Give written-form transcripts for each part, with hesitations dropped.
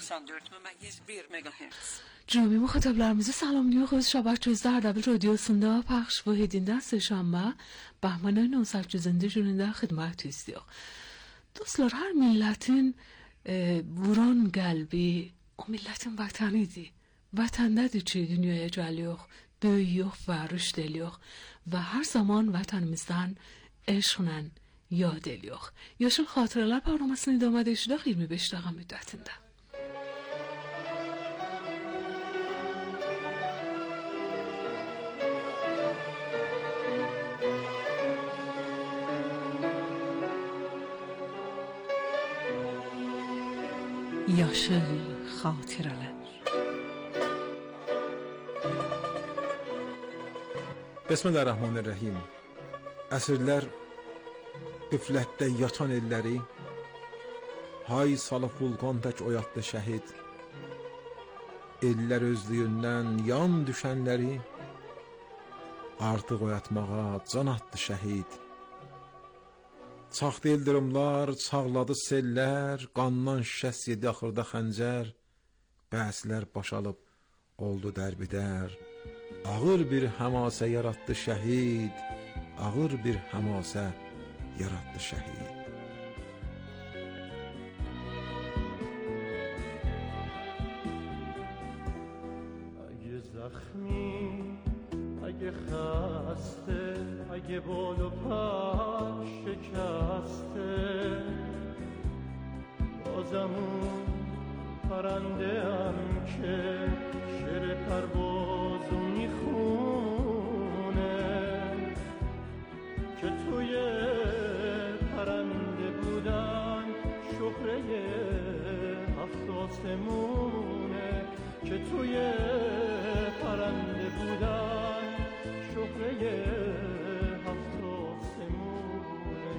94.1 مگاهرتز. Cümle muhataplarımıza salamlıyoruz. Şabak çözler radyosunda pəxş edilen səhşənbə Bəhman 1900 günündə xidmət ediyor. Dostlar, her milletin vuran qəlbi o milletin vətənidir. Vətəndədir ki, dünyaya gəliyor, böyüyor və rüşd ediyor və hər zaman vətənimizdən eşqlə yad ediyor. Yaşıl Xatirələr proqramını idamə edəcək 25 dəqiqə müddətində. Yaşıl Xatirələr. Bismillahirrahmanirrahim. Əsrlər qüflətdə yatan elləri hay salıb vulqan tək oyatdı şəhid. Ellər özlüyündən yan düşənləri artıq oyatmağa can atdı şəhid. Çaxdı ildırımlar, çağladı sellər, qandan şəs yedi axırda xəncər, bəslər başalıb oldu dərbidər. Ağır bir həmasə yaratdı şəhid, ağır bir həmasə yaratdı şəhid. اگه زخمی، اگه خسته، اگه بال و پر شکسته، بازم اون پرنده هم که شعر پروازو میخونه، که توی پرنده بودن شهره هفت آسمونه، که توی پرنده بودن شهره هفت آسمونه.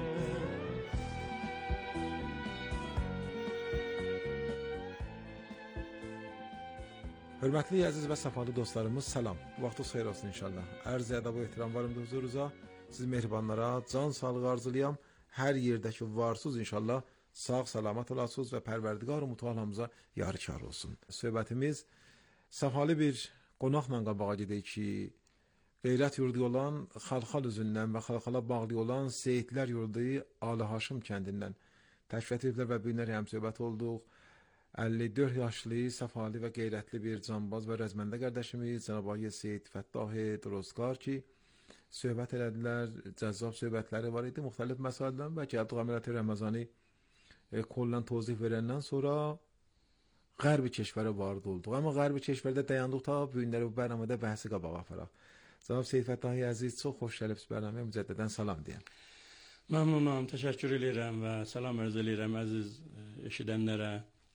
Hörmətli əziz və səfalı dostlarımız, salam. Vaxtınız xeyir olsun inşallah. Ərz ədəb və ehtiram varımdır huzurunuza. Siz mehribanlara can sağlığı arzulayam. Hər yerdəki varsınız inşallah sağ salamat olasınız və Pərverdigar mütəallamıza yarikar olsun. Söhbətimiz səfalı bir qonaqla qabağa gedək ki, Qeyrət yurdu olan Xalxal üzündən və Xalxala bağlı olan Seyidlər yurdu Ali Haşim kəndindən təşrif ediblər və bugünlər həm söhbət olduq. 54 yaşlı, səfalı və qeyrətli bir canbaz və rəzməndə qardaşımız Cənab Ağay Seyid Fəttah Durozqar ki, söhbət elədilər, cəzzab söhbətləri var idi, müxtəlif məsələlərdən və gəldik əməliyyat Ramazani kollan tozih verəndən sonra Qərbi keşvərə varid olduq. Amma Qərbi keşvərdə dayandıq ta bugünləri bu bərnamədə bəhsi qabağa aparaq. Cənab Seyid Fəttah əziz, çox xoş gəlibsiz bərnaməyə, mücəddədən salam deyəm. Məmnunam, təşəkkür edirəm və salam arz edirəm əziz eşidənlərə.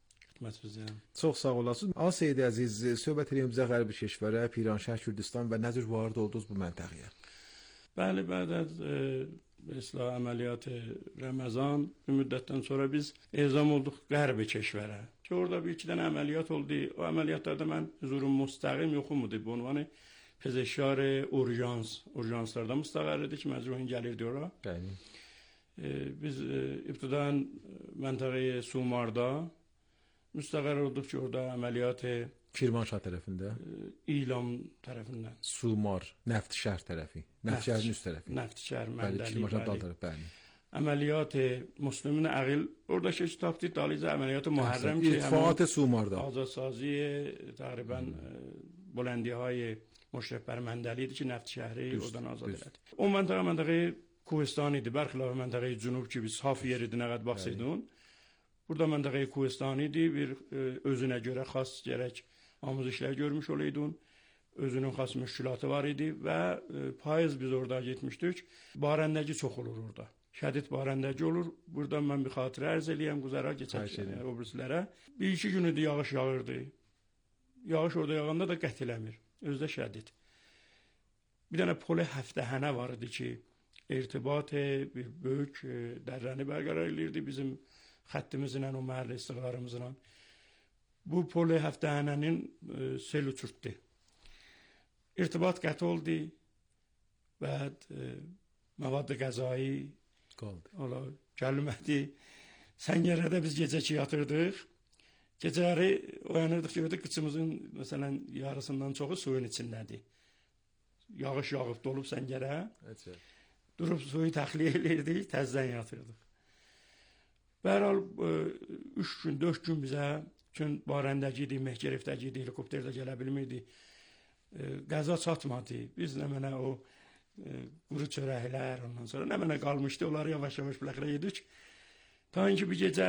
Çox sağ olasınız. A Seyid əziz, söhbət edeyim bizə Qərbi keşvərə, Piranşah, Kürdistan və nə cür varid oldunuz bu məntəqəyə? Bəli, bəd az İslah əməliyyatı Ramazan bir müddətdən sonra biz ezam olduq Qərbi keşvərə. Ki orada bir iki dənə əməliyyat oldu. O əməliyyatlarda mən huzurum müstəqim yoxum idi. Bu ünvanı pezeşkar urjanslarda müstəqər idi ki, məcruhin gəlirdi ora. Bəli. Biz ibtidaən məntəqəyə Sumarda müstəqər olduq ki, orada əməliyyatı Kirmanşah tərəfində, İlam tərəfindən. Sumar, Nəftişər tərəfi, Nəftişərin üst tərəfi. Nəftişər, Məndəli, Kirmanşah dal tərəfi, bəli. Əməliyyatı Müslümin Əqil, oradakı kitabdı dalıcı əməliyyatı Muharrem ki, İttifaat-ı Sumarda. Azadsazi təqribən bulandihay Müşref bər Məndəli idi ki, Nəftişəhri oradan azad elədi. O məntəqə Kohistan idi, bərxilafi məntəqə Cünub ki, biz saf yer idi, nə qəd baxsaydın. Burada məntəqə Kohistan idi, bir özünə görə xas gərək amuzişlər görmüş olaydın. Özünün xas müşkülatı var idi və payız biz orada getmişdik. Barəndəci çox olur orada. Şədid barəndəci olur. Buradan mən bir xatirə ərz eləyəm, quzara keçək o birisilərə. Bir iki günüdür yağış yağırdı. Yağış orada yağanda da qət eləmir. Özdə şədid. Bir dənə poli həftəhənə var idi ki, irtibat bir böyük dərrəni bərqərar edirdi bizim xəttimizlə, o məhəllə istiqlarımızla. Bu poli həftəhənənin sel uçurtdu. İrtibat qət oldu və məvad qəzai gəlmədi. Səngərədə biz gecə ki yatırdıq. Gecələri oyanırdıq, gördük qıçımızın məsələn yarısından çoxu suyun içindədir. Yağış yağıb dolub səngərə. Durub suyu təxliyə edirdik, təzədən yatırdıq. Bəhərhal 3 gün, 4 gün bizə çün barəndəki idi, Mehgerevdəki idi, helikopterdə gələ bilmirdi. Qəza çatmadı. Biz nə mənə o quru çörəklər, ondan sonra nə mənə qalmışdı, onları yavaş-yavaş biləxirə yedik. Ta ki bir gecə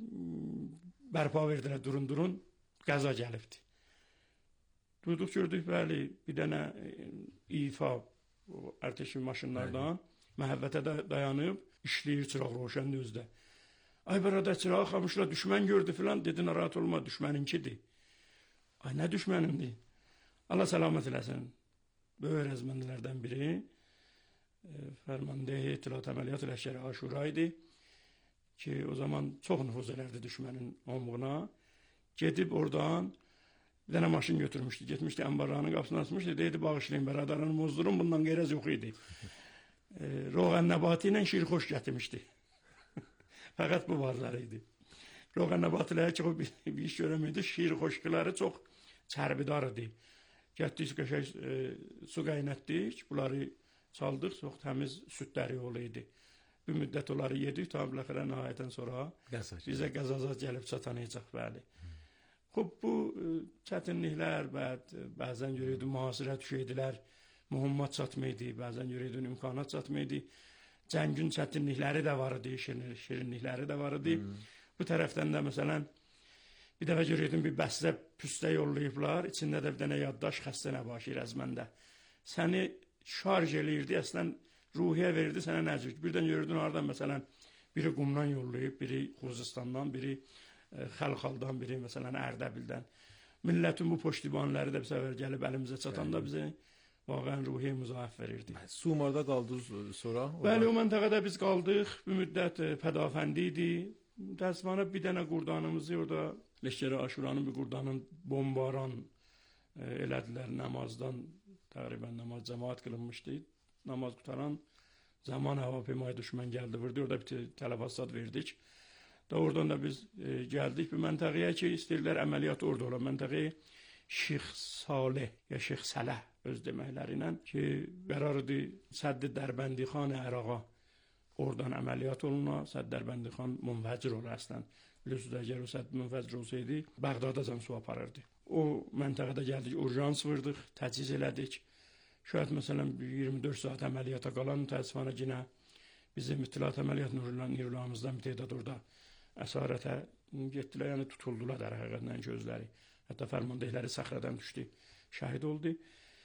bərpa verdilər, durun, qəza gəlibdi. Durduq, gördük, bəli, bir dənə İFA, ərtəşi maşınlardan məhəbbətə dayanıb, işləyir çıraq roşandı özdə. Ay bərada çırağı xamışla düşmən gördü filan, dedi narahat olma, düşməninkidir. Ay nə düşmənimdir? Allah səlamət eləsin. Böyük rəzməndilərdən biri, Fərmandehi İtilat Əməliyyat Ləşkəri Aşura idi ki, o zaman çox nüfuz elərdi düşmənin onluğuna. Gedib oradan bir dənə maşın götürmüşdü, getmişdi əmbarlarının qapısını açmışdı, deyirdi bağışlayın, bəradarını mozdurun, bundan qeyrəz yox idi. Roğan nəbatı ilə şirxoş gətirmişdi. Fəqət bu varlar idi. Roğan nəbatıları ki, o bir iş görəməydi, şirxoşqıları çox çərbidar idi. Getdik, qəşək su qaynatdik, bunları çaldıq, çox təmiz südləri yolu idi. Bir müddət onları yedik, tam biləxirə nəhayətən sonra bizə qəzazat gəlib çatanayacaq, bəli. Xub, bu çətinliklər, bəzən görürdü, mühasirə düşəydilər, mühümmat çatmaydı, bəzən görürdü, imkanat çatmaydı. Cəngün çətinlikləri də var idi, şirinlikləri də var idi. Bu tərəfdən də, məsələn, bir dəfə görürdüm, bir bəstə püstə yollayıblar, içində də bir dənə yaddaş xəstə nəbaşı rəzməndə. Səni şarj eləyirdi, əslən, ruhiyyə verirdi sənə nəcür. Birdən görürdün, oradan, məsələn, biri Qumdan yollayıb, biri Xuzistandan, biri Xəlxaldan, biri, məsələn, Ərdəbildən. Millətin bu poştibanları da bir səfər gəlib əlimizə çatanda bizə vaqən ruhiyyə müzaif verirdi. Sumarda qaldınız sonra? Bəli, o məntəqədə biz qaldıq. Bir müddət Pədafəndi idi. Təəssüfənə bir dənə qurdanımızı orada Leşkəri Aşuranın bir qurdanın bombaran elədilər namazdan. Təqribən namaz cəmaat qılınmışdı. Namaz qutaran zaman hava peymayı düşmən gəldi, vurdu. Orada bir tələfat verdik. Da oradan da biz gəldik bir məntəqəyə ki, istəyirlər əməliyyat orada olan məntəqəyə Şeyx Saleh ya Şeyx Salah öz deməkləri ilə ki, qərardı Sədd Dərbəndixan Əraqa oradan əməliyyat oluna, Sədd Dərbəndixan munfəcir olur əslən. Bilirsiniz, əgər o Sədd munfəcir olsaydı, Bəğdadacan su aparırdı. O məntəqədə gəldik, urjans vurdıq, təchiz elədik. Şayət məsələn 24 saat əməliyyata qalan təəssüfənə yenə bizim İttilat Əməliyyat nürlarımızdan bir tədad orada əsarətə getdilər, yəni tutuldular da həqiqətən gözləri. Hətta fərmandehləri səxradan düşdü, şəhid oldu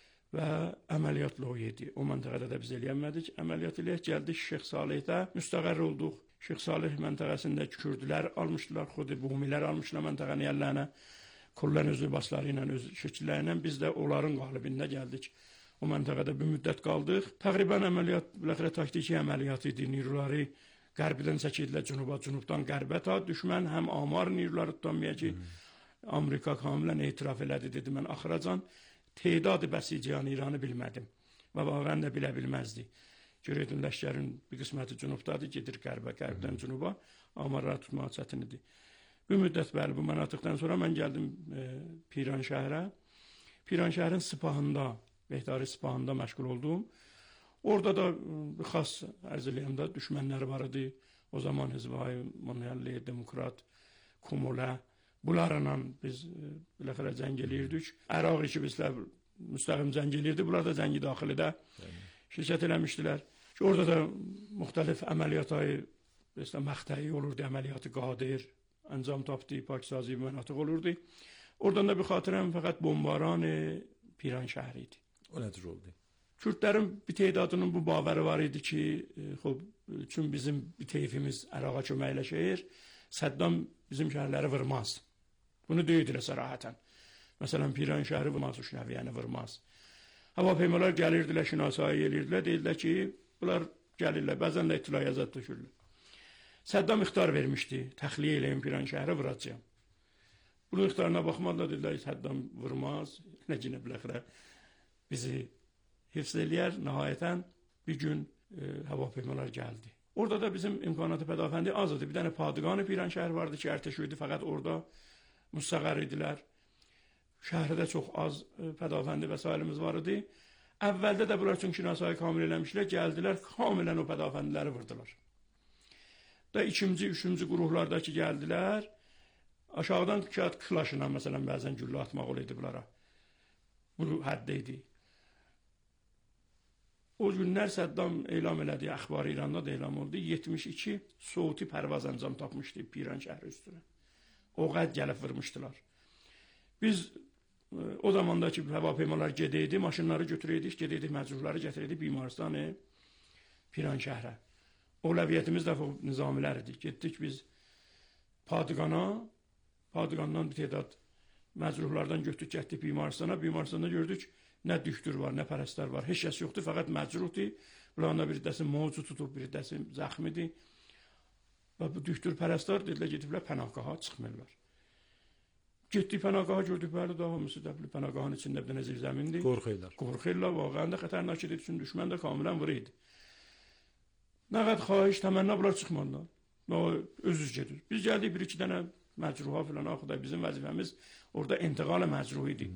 və əməliyyatla o yedi. O məntəqədə də biz eləyənmədik. Əməliyyat eləyək gəldik Şeyx Salehdə, müstəqər olduq. Şeyx Saleh məntəqəsində kürdülər almışdılar, xudi bumilər almışdılar məntəqəni əllərinə. Kullan öz libasları ilə, öz şəkilləri ilə biz də onların qalibində gəldik. O məntəqədə bir müddət qaldıq. Təqribən əməliyyat, biləxirə taktiki əməliyyat idi. Nirləri qərbdən çəkildilər cünuba, cünubdan qərbə ta düşmən həm amar nirləri tutanmaya ki, Amerika kamilən etiraf elədi, dedi mən axıracan tedadı bəsiciyan İranı bilmədim və vaqən də bilə bilməzdi. Görürdün, ləşkərin bir qisməti cünubdadır, gedir qərbə, qərbdən cünuba, amarları tutmağa çətin idi. Bir müddət bəli, bu mənatıqdan sonra mən gəldim Piran şəhərə. Piran şəhərin Sipahında, Behtari Sipahında məşğul oldum. Orada da bir xas ərz eləyəndə düşmənlər var idi. O zaman Hizb-i Monelli, Demokrat, Kumulə, bunlarla biz biləxirə cəng eləyirdik. Əraq işi bizlə müstəqim cəng eləyirdi. Bunlar da cəngi daxilidə şirkət eləmişdilər. Orada da müxtəlif əməliyyatları, məxtəyi olurdu, əməliyyatı qadir, əncam tapdı, Pakisazi mənatıq olurdu. Oradan da bir xatirəm fəqət bombaran Piran şəhəri idi. O nədir oldu? Kürdlərin bir tədadının bu babəri var idi ki, çünki bizim bir teyfimiz Əraqa köməkləşir, Səddam bizim şəhərləri vurmaz. Bunu deyirdilər sərahətən. Məsələn, Piran şəhəri vurmaz, Uşnəviyyəni vurmaz. Hava peymalar gəlirdilər, şinasayı eləyirdilər, deyildilər ki, bunlar gəlirlər, bəzən də ittila yazat düşürlər. Səddam ixtar vermişdi, təxliyə eləyim Piran şəhəri vuracağım. Bunun ixtarına baxmadılar, dedilər, Səddam vurmaz, nəcinə biləxirə bizi hifz eləyər, nəhayətən bir gün hava peymalar gəldi. Orada da bizim imkanatı Pədafəndi az idi. Bir dənə Padıqanı Piran şəhər vardı ki, ərtəşi idi, fəqət orada müstəqər idilər. Şəhərdə çox az pədafəndi vəsaitimiz var idi. Əvvəldə də bunlar üçün şinasayı kamil eləmişlər, gəldilər, kamilən o pədafəndiləri vurdular. Da ikinci, üçüncü qruhlardakı gəldilər, aşağıdan kağıt klaşına məsələn bəzən güllə atmaq olaydı bunlara. Bu həddə idi. O günlər Səddam elan elədiyi əxbar İranda da elan oldu. 72 soğuti pərvaz əncam tapmışdı Piran şəhəri üstünə. O qəd gəlib vurmuşdular. Biz o zamandakı hava peymalar gedəydi, maşınları götürəydik, gedəydik, məcruhları gətirəydik Bimaristani Piran şəhərə. Oğlaviyyətimiz də nizamilər idi. Getdik biz Padıqana, Padıqandan bir tədad məcruhlardan götürük getdik Bimaristana. Bimaristanda gördük, nə düktür var, nə pərəstlər var. Heç kəs yoxdur, fəqət məcruhdur. Bunların da bir dəsi mövcu tutub, bir dəsi zəxmidir. Və bu düktür pərəstlər dedilər, gediblər pənahgaha çıxmırlar. Getdik pənahgaha gördük, bəli, davamısı da pənahgahın içində bir dənə zirzəmindir. Qorxuyurlar. Qorxuyurlar, vaqəən də xətərnak idi, çünki düşmən də kamilən vur idi. Nə qədər xahiş, təmənna bunlar çıxmadılar. Özüz gedir. Biz gəldik bir-iki dənə məcruha filan, axı da bizim vəzifəmiz orada intiqal məcruh idi.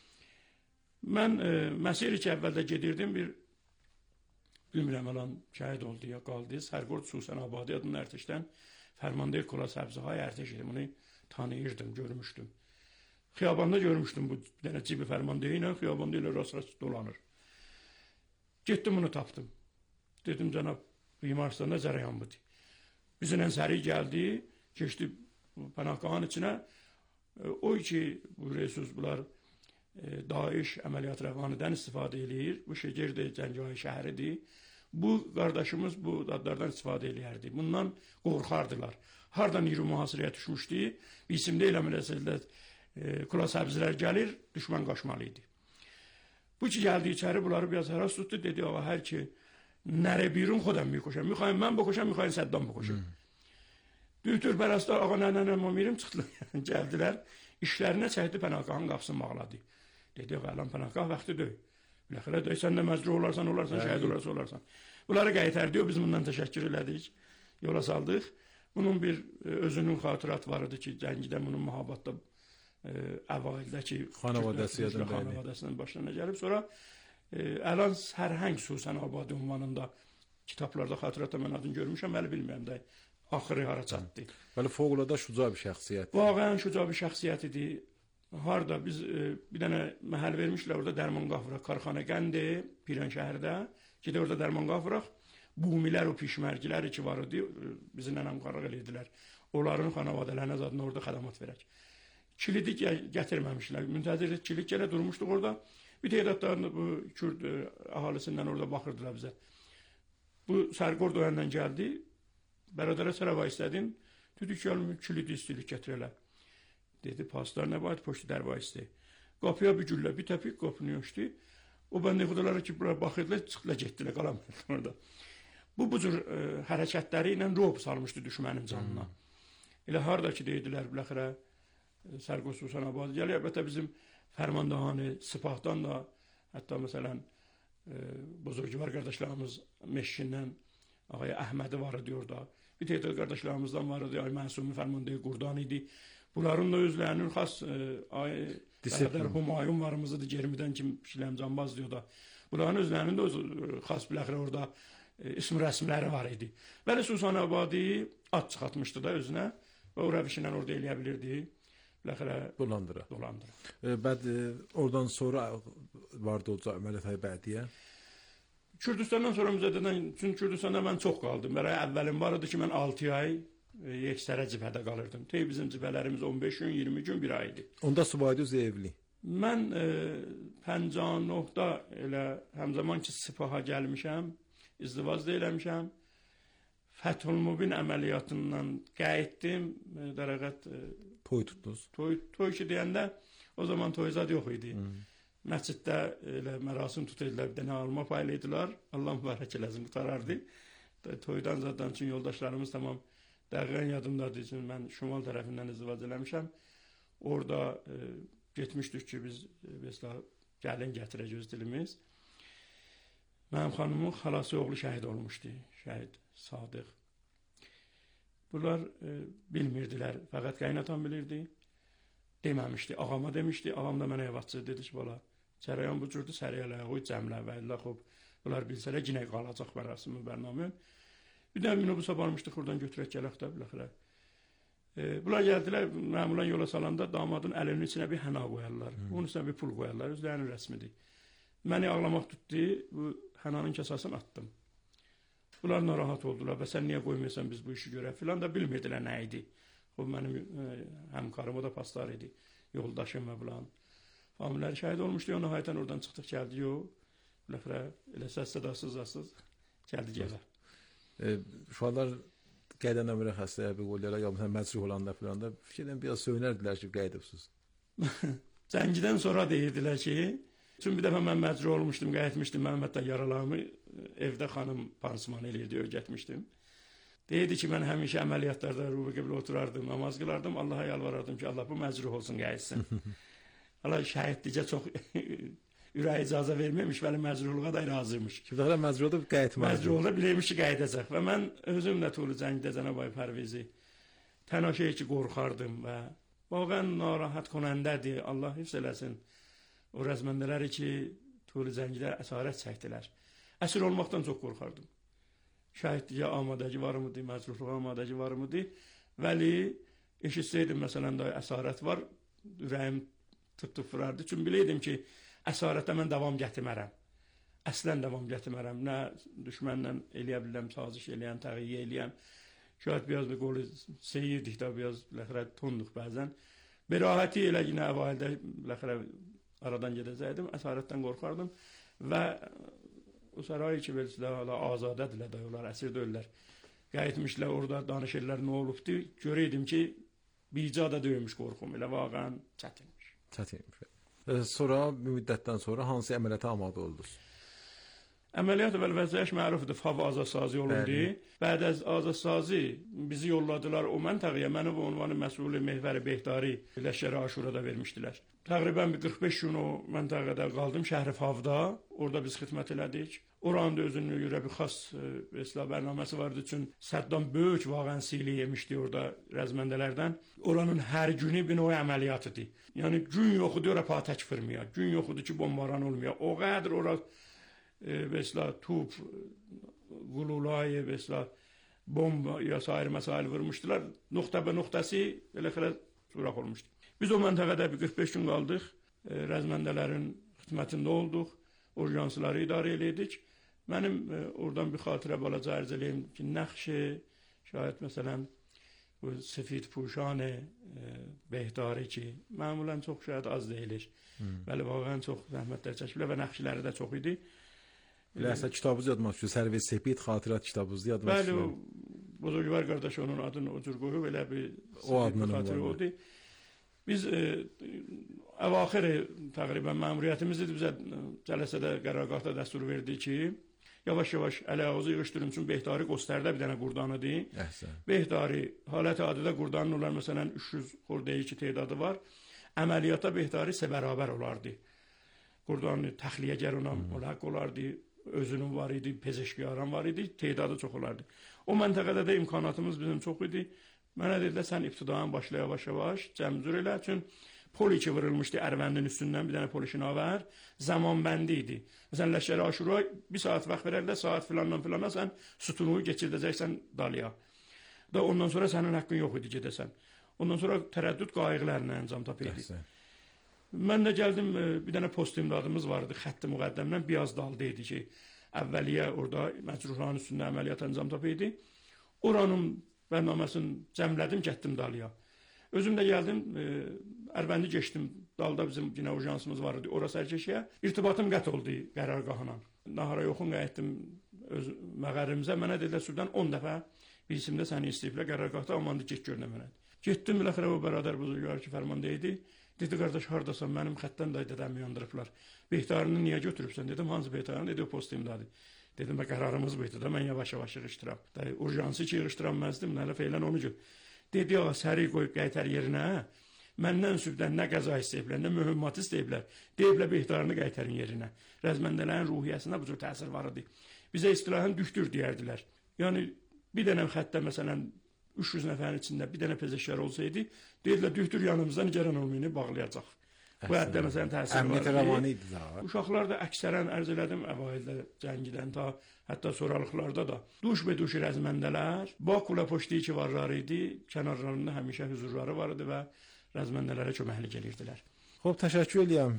Mən məsiri ki, əvvəldə gedirdim, bir bilmirəm, alan şəhid oldu ya qaldı. Sərqord Susan Abadi adının ərtəşdən Fərmandev Kola Səbzihay ərtəş idi. Bunu tanıyırdım, görmüşdüm. Xiyabanda görmüşdüm bu dənə cibi Fərmandev ilə, xiyabanda ilə rast-rast dolanır. Getdim, bunu tapdım. Dedim, cənab, Bimaristanda cərəyan budur. Bizimlə səri gəldi, keçdi pənahgahın içinə. O ki, buyuruyorsunuz, bunlar Daesh əməliyyat rəvanıdan istifadə edir. Bu şəhər də Cəngəhay şəhəridir. Bu qardaşımız bu adlardan istifadə eləyərdi. Bundan qorxardılar. Hardan yürü mühasirəyə düşmüşdü? Bisimdə elə məsələdə Kula Səbzilər gəlir, düşmən qaçmalı idi. Bu ki gəldi içəri, bunları biraz həras tutdu, dedi, ağa, hər ki nərə birun xodam mikuşam. Mikhayin mən bokuşam, Mikhayin Səddam bokuşam. Dühtür pərəstlər, ağa, nə mirim çıxdılar. Gəldilər, işlərinə çəkdi, pənahgahın qapısını bağladı. Dedi, ağa, pənahgah vaxtı döy. Biləxirə döy, sən də məcruh olarsan, şəhid olarsan. Bunları qayıtərdi, o biz bundan təşəkkür elədik, yola saldıq. Bunun bir özünün xatırat var idi ki, Cəngidə bunun mühabbatda əvaildəki xanavadəsinin başlarına gəlib. Sonra Əlan Sərhəng Susan Abadi ünvanında kitablarda xatıratda mən adını görmüşəm, əli bilmirəm də axırı hara çatdı. Bəli, fövqəladə şüca bir şəxsiyyət. Vaqəən şüca bir şəxsiyyət idi. Harda biz bir dənə məhəl vermişlər, orada dərmanqah vuraq, Karxana Qəndi, Piran şəhərdə. Gedə orada dərmanqah vuraq. Bumilər, o pişmərgilər ki var idi, bizimlə həmkarlıq edirdilər. Onların xanavadələrinə zadına orada xədamat verək. Kilidi gətirməmişlər. Müntəzir kilit gələ durmuşduq orada. Bir tədadlarını bu Kürd ahalisindən orada baxırdılar bizə. Bu Sərqord oyandan gəldi. Bərədərə sərəva istədin. Dedi ki, kilidi istilik gətirələr. Dedi, paslar nə baydı, poştu dərva istəyi. Qapıya bir güllə, bir təpik qapını yoşdu. O bəndə xudalara ki, buraya baxırdılar, çıxdılar, getdilər, qalamırdılar orada. Bu cür hərəkətləri ilə rob salmışdı düşmənin canına. Elə harada ki, deydilər, biləxirə, Sərqod Susan Abadi gəlir. Əlbəttə bizim Fərmandahanı, Sipahdan da, hətta məsələn, buzurcuvar qardaşlarımız Meşkindən, ağaya Əhmədi var idi orada. Bir tədad qardaşlarımızdan var idi, ay Məsumi Fərmandağı Qurdan idi. Bunların da özlərinin xas Bərədər Humayun varımızdır, Germidən kim Şiləm Canbaz diyor da. Bunların özlərinin də xas biləxirə orada ism rəsmləri var idi. Bəli, Susan Abadi at çıxatmışdı da özünə və o rəvişlə orada eləyə bilirdi. Biləxirə dolandıra. Bəd oradan sonra vardı o əməliyyat bədiyyə. Kürdistandan sonra müzədədən, çünki Kürdistanda mən çox qaldım. Bəli, əvvəlim var idi ki, mən 6 ay Yeksərə cibhədə qalırdım. Tey bizim cibhələrimiz 15 gün, 20 gün, bir ay idi. Onda subaydınız evli? Mən 59-da elə həmzaman ki Sipaha gəlmişəm, izdivac da eləmişəm. Fəthül Mubin əməliyyatından qayıtdım. Dərəqət toy tutdunuz. Toy ki deyəndə o zaman toyzad yox idi. Məsciddə elə mərasim tuturdular, bir dənə alma paylaydılar. Allah mübarək eləsin, qutarardı. Toydan zaten üçün yoldaşlarımız tamam dəqiqən yadımdadır ki, mən şimal tərəfindən izdivac eləmişəm. Orada getmişdik ki, biz mesela gəlin gətirəcəyik dilimiz. Mənim xanımın xalası oğlu şəhid olmuşdu, şəhid Sadıq. Bunlar bilmirdilər, fəqət qaynatan bilirdi. deməmişdi. Ağama demişdi. Ağam da mənə evatçı dedi ki, bala, cərəyan bu cürdür, səriyələyə qoy, cəmlə və illə xub. Bunlar bilsələr, yenə qalacaq mərasimi, bərnaməm. Bir də minibüsə varmışdıq, oradan götürək gələk də, biləxirə. Bunlar gəldilər, məmulan yola salanda damadın əlinin içinə bir həna qoyarlar. Onun içinə bir pul qoyarlar, özlərinin rəsmidir. Məni ağlamaq tutdu, bu hənanın kəsasını atdım. Bunlar narahat oldular və sən niyə qoymuyorsan biz bu işi görək filan da bilmirdilər nə idi. O mənim həmkarım, o da pastar idi, yoldaşım və bulan. Familləri şəhid olmuşdu, o nəhayətən oradan çıxdıq, gəldi, biləxirə, elə səs-sədasız gəldi gələ. Uşaqlar qaydandan belə xəstəyə bir qoyuyorlar, ya məsələn məcruh olanda filan da fikirdən biraz söynərdilər ki, qayıdıbsınız. Cəngidən sonra deyirdilər ki, çünki bir dəfə mən məcruh olmuşdum, qayıtmışdım, mənim hətta yaralarımı evdə xanım pansuman eləyirdi, öyrətmişdim. Deyirdi ki, mən həmişə əməliyyatlarda rubi qiblə oturardım, namaz qılardım, Allaha yalvarardım ki, Allah bu məcruh olsun, qayıtsın. Allah şəhidlicə çox ürəyi icazə verməmiş, vəli məcruhluğa da razıymış. Ki, daha məcruh olub qayıtmaz. Məcruh olub, biləymiş ki, qayıdacaq. Və mən özüm də Tulu Cəngdə Cənab-ı Pərvizi tənaşəyə ki, qorxardım və vaqən narahat konəndədir, Allah hifz eləsin. O rəzməndələri ki, Tulu Cəngdə əsarət çəkdilər. Əsir olmaqdan çox qorxardım. Şəhidliyə amadəci varımıdır, məcruhluğa amadəci varımıdır. Vəli, eşitsəydim, məsələn, da əsarət var, ürəyim tutub vurardı. Çünki biləydim ki, əsarətə mən davam gətirmərəm. Əslən davam gətirmərəm. Nə düşmənlə eləyə biləm, saziş eləyəm, təqiyyə eləyəm. Şayət biraz bir qolu seyirdik da, biraz biləxirə tonduq bəzən. Berahəti elə yine əvvəldə biləxirə aradan gedəcəkdim, əsarətdən qorxardım və o saray ki, hala azadədirlər də, onlar əsir deyirlər. Qayıtmışlar, orada danışırlar, nə olubdu? Görəydim ki, bicada döyülmüş qorxum, elə vaqən çətinmiş. Çətinmiş. Sonra, bir müddətdən sonra hansı əməliyyata amada oldunuz? Əməliyyat və vəzəyiş mərufdur, FAV azadsazi olundu. Bəd az azadsazi bizi yolladılar o məntəqəyə, məni bu unvanı məsul Mehvəri Behtari Ləşkəri Aşurada vermişdilər. Təqribən bir 45 gün o məntəqədə qaldım, şəhri FAV-da, orada biz xidmət elədik. Oranın da özünün görə bir xas islah bərnaməsi vardı, üçün Səddam böyük vaqən sili yemişdi orada rəzməndələrdən. Oranın hər günü bir növ əməliyyatıdır. Yəni gün yoxudur, ora patək fırmaya, gün yoxudur ki, bombaran olmuyor. O qədər ora mesela top, gululay, mesela bomba ya sair mesail vurmuşdular. Nokta be noktası belə surak olmuşdu. Biz o məntəqədə bir 45 gün qaldıq. Rəzməndələrin xidmətində olduq. Urjansları idarə elədik. Mənim oradan bir xatirə balaca ərz eləyim ki, nəxşi, şayət məsələn bu sefid puşan Behtari ki, məmulən çox şayət az deyilir. Bəli, vaqən çox zəhmətlər çəkiblər və nəxşiləri də çox idi. Bilərsə kitabınız yadıma düşür, Sərvi Sepid xatirat kitabınız yadıma düşür. Bəli, buzurgvar qardaş onun adını o cür qoyub, elə bir o adının xatirə oldu. Biz əvaxir təqribən məmuriyyətimiz idi, bizə cələsədə qərargahda dəstur verdi ki, yavaş-yavaş ələ-ağızı yığışdırın, üçün Behtari Qostərdə bir dənə qurdanıdır. Behtari, haləti adıda qurdanın olar, məsələn, 300 xordeyi ki tedadı var. Əməliyyata Behtari isə bərabər olardı. Qurdanı təxliyəgər ona mülhaq olardı. Özünün var idi, pezeşkiyaran var idi, tedadı çox olardı. O məntəqədə də imkanatımız bizim çox idi. Mənə dedilər, sən ibtidaən başla yavaş-yavaş, cəmcür elə, üçün poli ki vırılmışdı Ərvəndin üstündən, bir dənə polişinavər, zamanbəndi idi. Məsələn, Ləşkəri Aşura bir saat vaxt verərlər, saat filandan filana sən sütunuyu geçirdəcəksən dalıya. Da ondan sonra sənin haqqın yox idi gedəsən. Ondan sonra tərəddüd qayıqlarına əncam tapıydı. Mən də gəldim, bir dənə post imdadımız vardı, xətti müqəddəmdən Biyaz daldı idi ki, əvvəliyə orada məcruhların üstündə əməliyyat əncam tapıydı. Oranın bərnaməsini cəmlədim, getdim dalıya. Özüm də gəldim, Ərbəndi geçdim, dalda bizim yine urjansımız var idi, ora sərkeşiyə. İrtibatım qət oldu qərargahına. Nahara yoxun qayıtdım öz məqərimizə, mənə dedilər, Sürdən 10 dəfə bir isimdə səni istəyiblər, qərargahda amandı get görünə mənə. Getdim, biləxirə o bərabər buzurgvar ki, fərmanda idi. Dedi, qardaş, haradasan, mənim xətdən də dədəmi yandırıblar. Behtarını niyə götürübsən? Dedim, hansı Behtarını? Dedi, o post imdadı. Dedim, qərarımız bu idi da, mən yavaş-yavaş yığışdıram. Urjansı ki, yığışdıranməzdim, nələ feylən onu gör. Dedi, ağa, səri qoyub qaytar yerinə, məndən sübdən nə qəza istəyiblər, nə mühümmat istəyiblər, deyiblər Behtarını qaytarın yerinə. Rəzməndələrin ruhiyyəsində bu cür təsir var idi. Bizə istilahən düşdür deyərdilər. Yəni, bir dənə xəttə, məsələn, 300 nəfərin içində bir dənə pezeşkar olsaydı, deyirlər düzdür yanımızdan nigaran olmayını bağlayacaq. Bu həddə məsələn təsir var. Əmniyyət rəvanı idi da. Uşaqlar da əksərən ərz elədim əvvəldə cəngidən ta hətta sonralıqlarda da duş rəzməndələr Bakula poşti ki varlar idi, kənarlarında həmişə huzurları var idi və rəzməndələrə köməklik edirdilər. خب تشکر eləyəm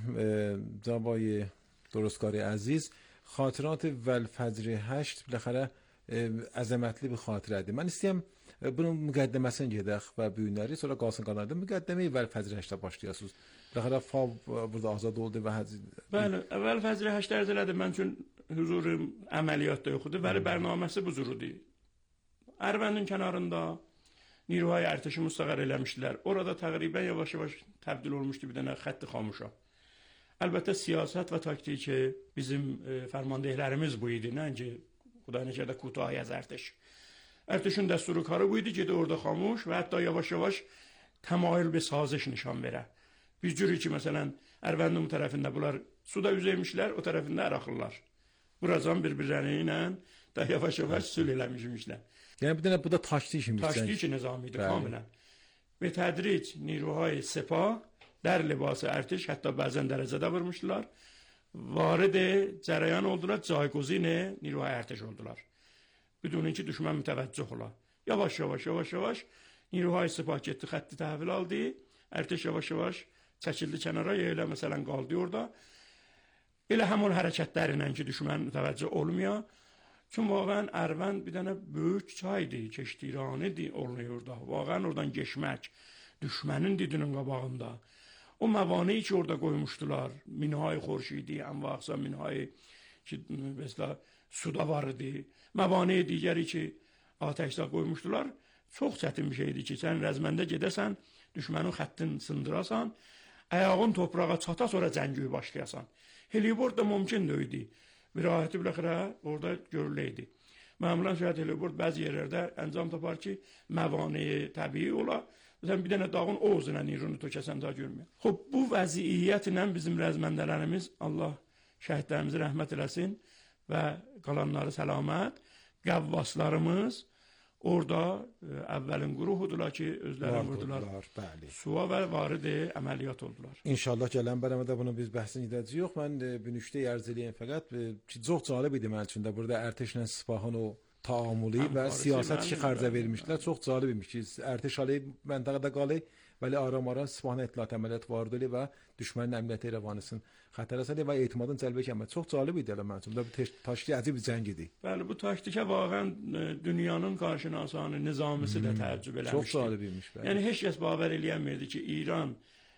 جناب درستکاری عزیز. خاطرات والفجر 8 بالاخره əzəmətli bir xatirədir. Mən istəyirəm bunun müqəddəməsini gedək və bu günləri sonra qalsın qanarda müqəddəməyi Vəlfəcr 8-də başlayasınız. Baxara FAV burada azad oldu və bəli, Vəlfəcr 8 ərz elədim. Mən üçün huzurum əməliyyatda yox idi. Bəli, bərnaməsi bu cürdür. Ərvəndin kənarında Niruhay ərtəşi müstəqər eləmişdilər. Orada təqribən yavaş-yavaş təbdil olmuşdu bir dənə xətt xamuşa. Əlbəttə siyasət və taktik bizim fərmandehlərimiz bu idi. Nəinki Xudayar Nəcədə Kutahi az ərtəş. Ərtəşin dəsturu karı bu idi ki, orada xamuş və hətta yavaş-yavaş təmayül bir saziş nişan verə. Biz cürü ki, məsələn, Ərvəndin bu tərəfində bunlar suda üzeymişlər, o tərəfində Əraqlılar. Buracan bir-birləri ilə də yavaş-yavaş sülh eləmişmişlər. Yəni bir dənə bu da taktik imiş. Taktik nizam idi kamilən. Ve tədric Niruhay Sepah در لباس ارتش حتی بعضن درجه vurmuşdular. Varid cərəyan oldular, caygozin نیروهای ارتش oldular. بدون اینکه düşmən mütəvəccüh ola. Yavaş-yavaş نیروهای سپاه getdi, xətti təhvil aldı. Ərtəş yavaş-yavaş çəkildi kənara, elə məsələn qaldı orada. Elə həmin hərəkətlərlə ki, düşmən mütəvəccüh olmuyor. Çünki vaqəən Ərvənd bir dənə böyük çaydı, keştiranidir orada. Vaqəən oradan geçmək düşmənin didinin qabağında. O məvani ki orada qoymuşdular, minhay xorşidi, ənvaqsa minhay ki mesela suda var idi. Məvani digəri ki atəşdə qoymuşdular. Çox çətin bir şeydir ki, sən rəzməndə gedəsən, düşmənin xəttin sındırasan, ayağın toprağa çata sonra cəngüyü başlayasan. Helibord da mümkün deyildi. Virayəti biləxirə orada görüləydi. Məmulən şəhət helibord bəzi yerlərdə əncam tapar ki, məvani təbii ola. Məsələn, bir dənə dağın oğuzuna nirunu tökəsən daha görmüyor. Xob, bu vəziyyətlə bizim rəzməndələrimiz, Allah şəhidlərimizi rəhmət eləsin və qalanları səlamət, qəvvaslarımız orada əvvəlin quruhudular ki, özlərini vurdular. Suva və varid əməliyyat oldular. İnşallah gələn bərəmədə bunu biz bəhsini edəcəyik. Mən bir nüştə ərz eləyəm fəqət ki, çox cəlib idi mənim üçün də burada ərtəşlə Sipahın o taamuli və siyasət ki xərcə vermişlər. Çox cəlib imiş ki, ərtəş alı məntəqədə qalı, bəli aram-aram Sipahın ehtiyat əməliyyat vardı və düşmənin əməliyyatı rəvanısın xətərəsəli və etimadın cəlbə etmək. Çox cəlib idi elə mənim üçün. Bu taktik əcib bir cəng idi. Bəli, bu taktikə vaqəən dünyanın qarşınasanı nizamisi də təəccüb eləmişdi. Çox cəlib imiş. Yəni heç kəs baver eləyəmirdi ki, İran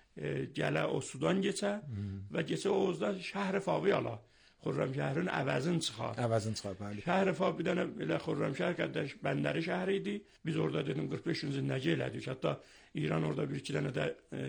gələ o sudan keçə və keçə Oğuzda şəhər Favi ala. Xürrəmşəhərin əvəzin çıxar. Əvəzin çıxar, bəli. Şəhər Favi bir dənə elə Xürrəmşəhər qədəş bəndəri şəhəri idi. Biz orada dedim 45 gün zindəgi elədik. Hətta İran orada bir iki dənə də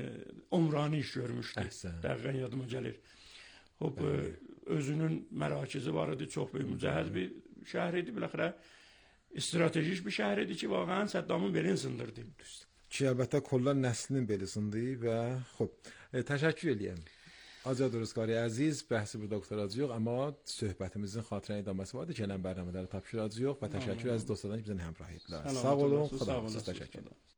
umrani iş görmüşdü. Dəqiqən yadıma gəlir. Hop, özünün mərakizi var idi, çox böyük mücəhəz bir şəhər idi. Biləxirə stratejik bir şəhər idi ki, vaqəən Səddamın belini sındırdı. Ki, əlbəttə kollar nəslinin beli sındı və xob, təşəkkür eləyəm. Azad Duruzkari əziz, bəhsi burada qutaracağıq, amma söhbətimizin xatirə idaməsi vardı. Gələn bərnamələri tapşıracağıq və təşəkkür əziz dostlardan ki, bizdən həmrah etdilər. Sağ olun, xudahafizlər, təşəkkür ederim.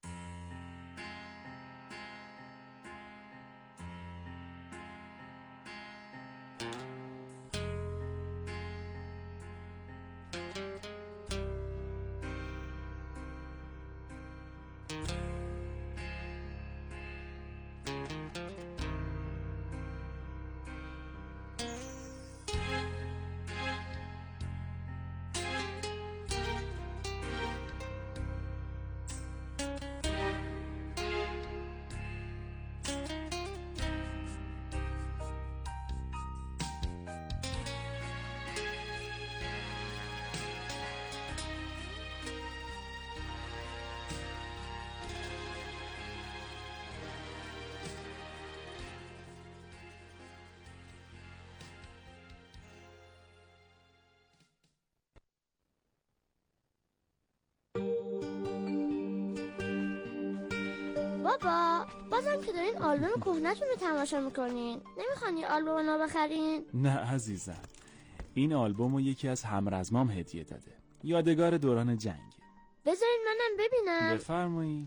بابا بازم که دارین آلبوم کهنه‌تون رو تماشا میکنین نمیخوان یه آلبوم نو بخرین؟ نه عزیزم، این آلبوم رو یکی از همرزمام هدیه داده، یادگار دوران جنگ. بذارین منم ببینم. بفرمایید.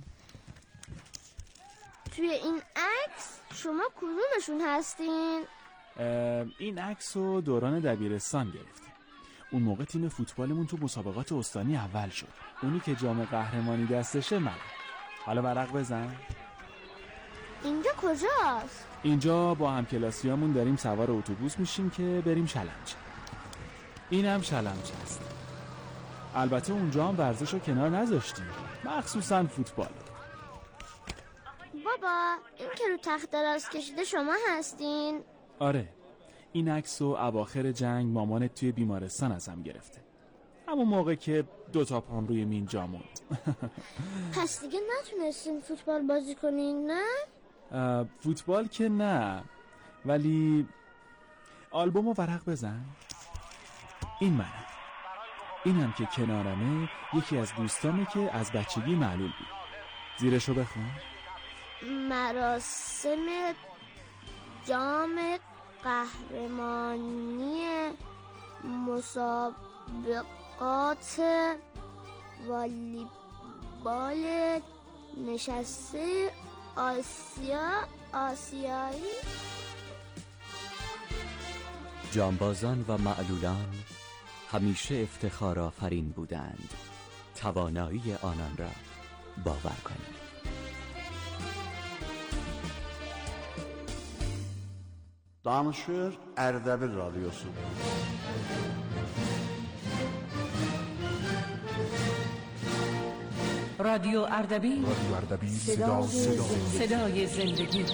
توی این عکس شما کدومشون هستین؟ این عکس رو دوران دبیرستان گرفتیم. اون موقع تیم فوتبالمون تو مسابقات استانی اول شد. اونی که جام قهرمانی دستشه منم. حالا ورق بزن. اینجا کجاست؟ اینجا با همکلاسیامون داریم سوار اتوبوس میشیم که بریم شلمچه. اینم شلمچه است. البته اونجا هم ورزش رو کنار نذاشتیم، مخصوصا فوتبال. بابا این که رو تخت دراز کشیده شما هستین؟ آره، این عکس رو اواخر جنگ مامانت توی بیمارستان ازم گرفته، همون موقع که 2 پام روی مین جا موند. پس دیگه نتونستین فوتبال بازی کنین نه؟ فوتبال که نه، ولی آلبومو ورق بزن. این منم. اینم که کنارمه یکی از دوستامه که از بچگی معلول بود. زیرشو بخون. مراسم جام قهرمانی مسابقات والیبال نشسته آسیایی. جانبازان و معلولان همیشه افتخار آفرین بودند. توانایی آنان را باور کنید. Danışır Ərdəbil Radyosu. رادیو اردبیل، صدای زندگی.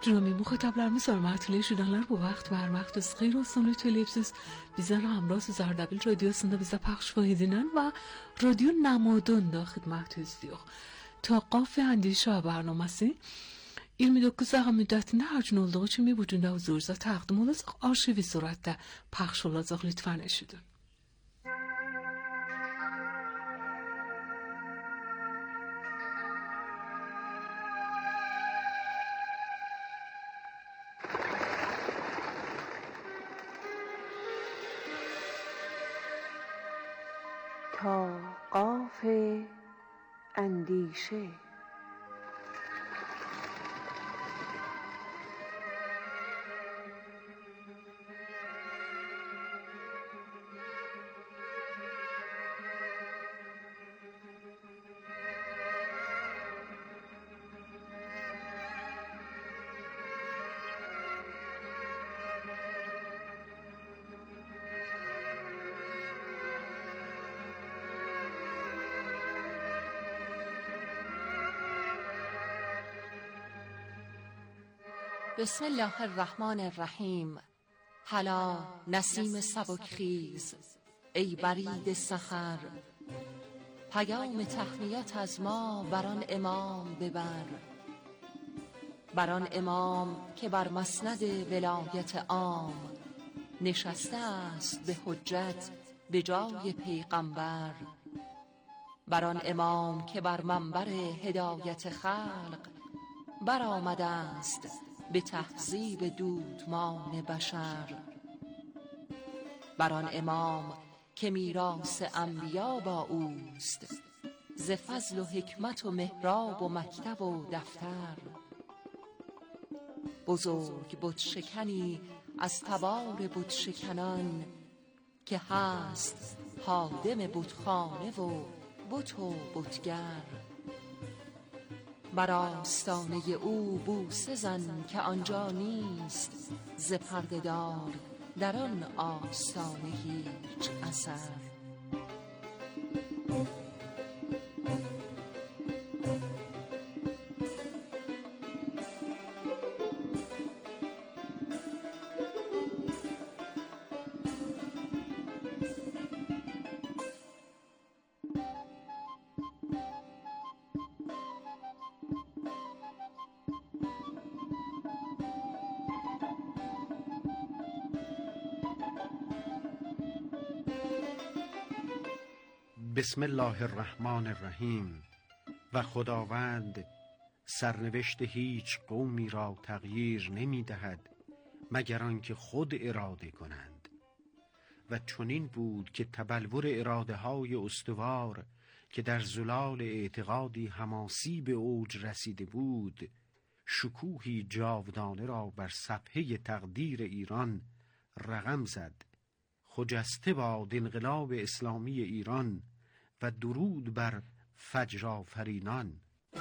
Cümle muhatablarımız hürmetli şudanlar bu vaxt var vaxt az xeyir olsun televizyon bizden همراه زاردابل رادیوسunda bize پخش edilen ve رادیو نمادون da xidmətinizdəyik. Ta qaf اندیشه برنامesi 29 saat müddətində hər gün olduğu kimi bu gün də huzurunuza təqdim olacaq, arşivi surətdə pəxş olacaq, lütfən eşidin. تا قاف اندیشه. بسم الله الرحمن الرحیم. هلا نسیم سبکخیز ای برید سحر، پیام تهنیت از ما بر آن امام ببر، بر آن امام که بر مسند ولایت عام نشسته است به حجت به جای پیغمبر، بر آن امام که بر منبر هدایت خلق برآمده است به تهذیب دودمان بشر، بر آن امام که میراث انبیا با اوست ز فضل و حکمت و محراب و مکتب و دفتر، بزرگ بت شکنی از تبار بت شکنان که هست هادم بتخانه و بت و بتگر، بر آستانه او بوسه زن که آنجا نیست ز پرده دار در آن آستانه هیچ اثر. بسم الله الرحمن الرحیم. و خداوند سرنوشت هیچ قومی را تغییر نمی دهد مگر آنکه خود اراده کنند، و چنین بود که تبلور اراده های استوار که در زلال اعتقادی حماسی به اوج رسیده بود، شکوهی جاودانه را بر صفحه تقدیر ایران رقم زد. خجسته باد انقلاب اسلامی ایران و درود بر فجر آفرینان.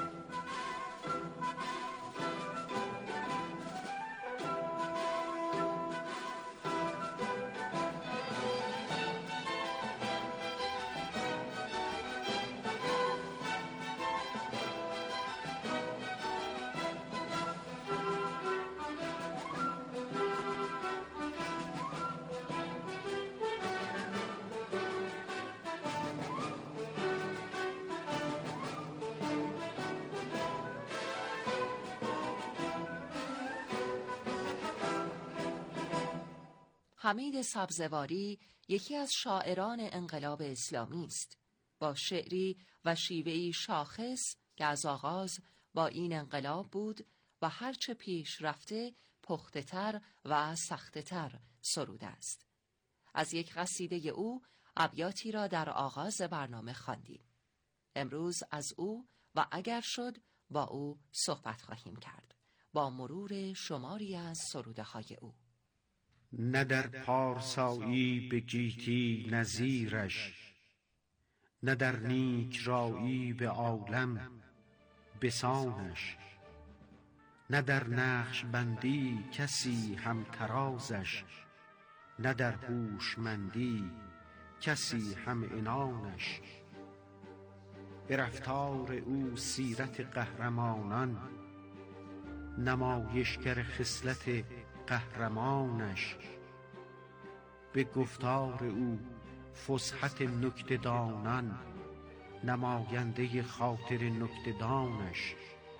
حمید سبزواری یکی از شاعران انقلاب اسلامی است، با شعری و شیوهی شاخص که از آغاز با این انقلاب بود و هرچه پیش رفته پخته‌تر و سخته‌تر سروده است. از یک قصیده او ابیاتی را در آغاز برنامه خواندیم. امروز از او و اگر شد با او صحبت خواهیم کرد با مرور شماری از سروده های او. نه در پارسایی به گیتی نظیرش، نه در نیک رایی به عالم بسانش، نه در نقش بندی کسی همترازش، نه در هوشمندی کسی هم عنانش. به رفتار او سیرت قهرمانان، نمایشگر خصلت قهرمانش. به گفتار او فصحت نکته‌دانان، نماینده خاطر نکته‌دانش.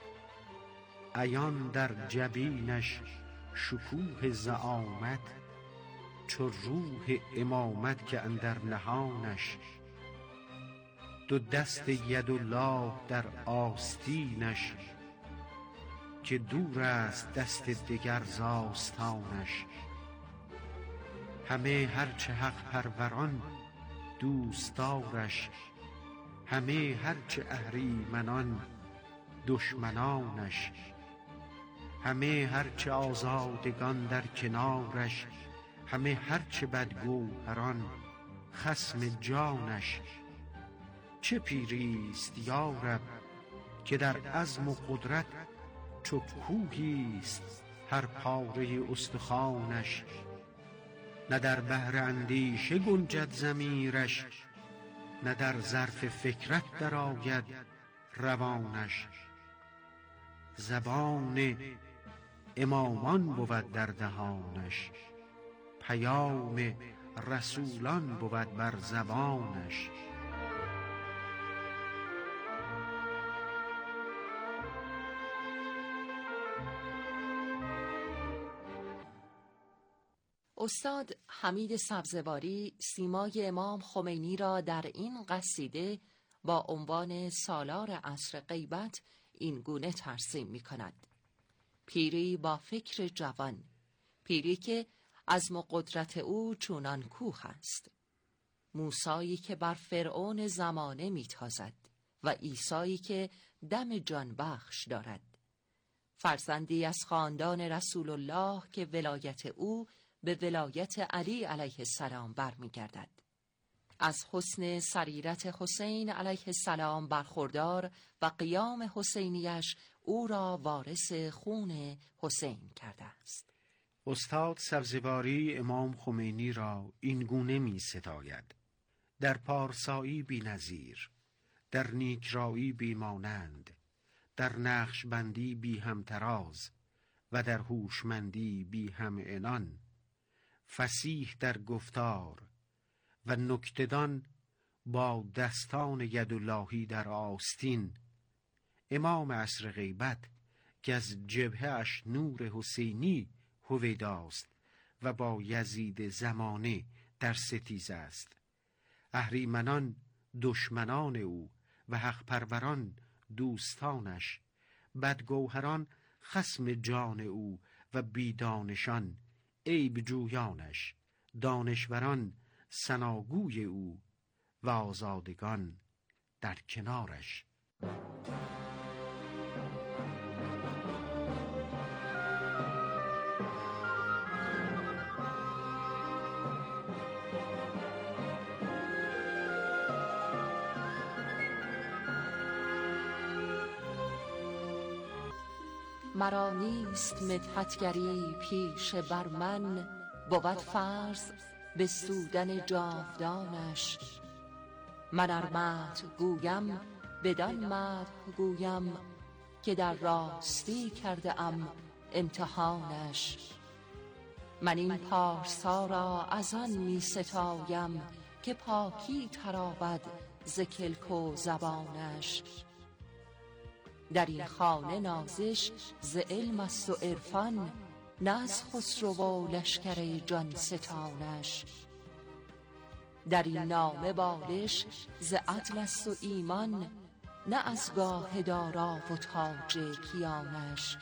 عیان در جبینش شکوه زعامت، چو روح امامت که اندر نهانش. دو دست یدالله در آستینش، که دور است دست دگر ز آستانش. همه هرچه حق پروران دوستدارش، همه هرچه اهریمنان دشمنانش. همه هرچه آزادگان در کنارش، همه هرچه بدگوهران خصم جانش. چه پیریست یارب که در عزم و قدرت، چو کوهیست هر پاره استخوانش. نه در بحر اندیشه گنجد ضمیرش، نه در ظرف فکرت درآید روانش. زبان امامان بود در دهانش، پیام رسولان بود بر زبانش. استاد حمید سبزواری سیمای امام خمینی را در این قصیده با عنوان سالار عصر غیبت این گونه ترسیم می کند: پیری با فکر جوان، پیری که عزم و قدرت او چونان کوه است. موسایی که بر فرعون زمانه می تازد و عیسایی که دم جان بخش دارد. فرزندی از خاندان رسول الله که ولایت او به ولایت علی علیه السلام برمیگردد. از حسن سریرت حسین علیه السلام برخوردار و قیام حسینیش او را وارث خون حسین کرده است. استاد سبزواری امام خمینی را این گونه می ستاید: در پارسایی بی نظیر، در نیکرایی بی مانند، در نقشبندی بی همتراز و در هوشمندی بی همعنان، فصیح در گفتار و نکته‌دان با دستان یداللهی در آستین. امام عصر غیبت که از جبهه اش نور حسینی هویداست و با یزید زمانه در ستیز است. اهریمنان دشمنان او و حق پروران دوستانش، بدگوهران خصم جان او و بیدانشان عیب جویانش، دانشوران ثناگوی او و آزادگان در کنارش. مرا نیست مدحتگری پیش بر من، بود فرض به سودن جاودانش. من ار مدح گویم بدان مدح گویم، که در راستی کرده ام امتحانش. من این پارسا را از آن می ستایم، که پاکی تراود ز کلک و زبانش. در این خانه نازش ز علم است و عرفان، نه از خسرو و لشکر جان ستانش. در این نامه بالش ز عدل است و ایمان، نه از گاه دارا و تاج کیانش.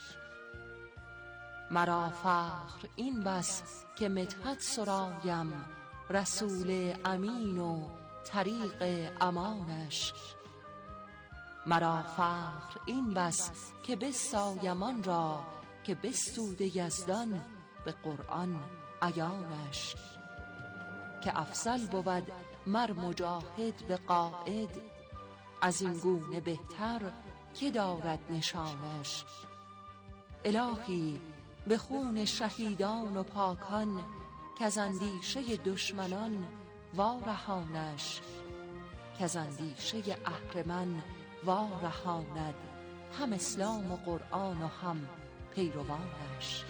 مرا فخر این بس که مدحت سرایم، رسول امین و طریق امانش. مرا فخر این بس که بستایم آن را، که بستوده یزدان به قرآن عیانش. که افضل بود مر مجاهد به قاید، از این گونه بهتر که دارد نشانش. الهی به خون شهیدان و پاکان، کز اندیشه دشمنان وارهانش. کز اندیشه اهرمن وارهاند هم اسلام و قرآن و هم پیروانش.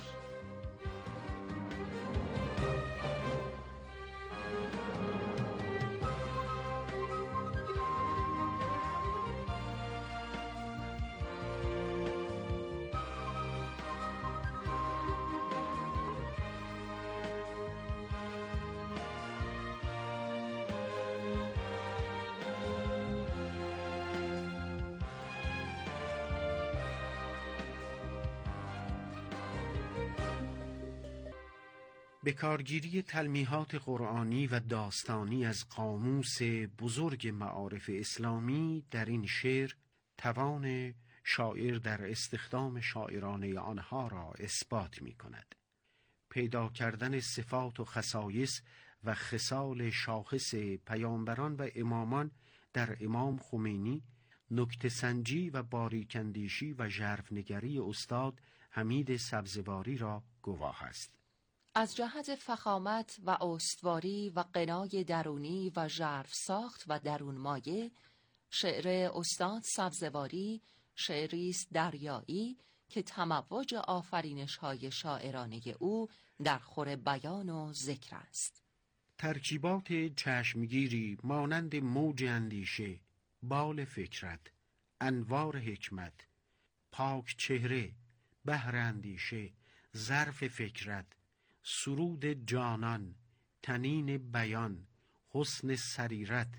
به کارگیری تلمیحات قرآنی و داستانی از قاموس بزرگ معارف اسلامی در این شعر توان شاعر در استخدام شاعرانه آنها را اثبات می کند. پیدا کردن صفات و خصایص و خصال شاخص پیامبران و امامان در امام خمینی، نکته سنجی و باریکندیشی و ژرفنگری استاد حمید سبزواری را گواه است. از جهت فخامت و استواری و غنای درونی و ژرف ساخت و درون مایه، شعر استاد سبزواری شعری است دریایی که تموج آفرینش‌های شاعرانه او در خور بیان و ذکر است. ترکیبات چشمگیری مانند موج اندیشه، بال فکرت، انوار حکمت، پاک چهره، بحر اندیشه، ظرف فکرت، سرود جانان، تنین بیان، حسن سریرت،